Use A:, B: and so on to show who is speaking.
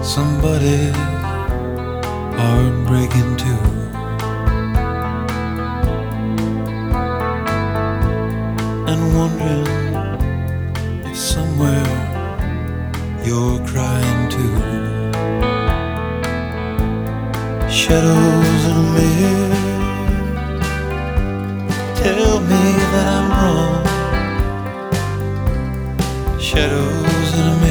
A: Somebody's heart breaking too. And wondering if somewhere you're crying too. Shadows in a mirror tell me that I'm wrong. Shadows in a mirror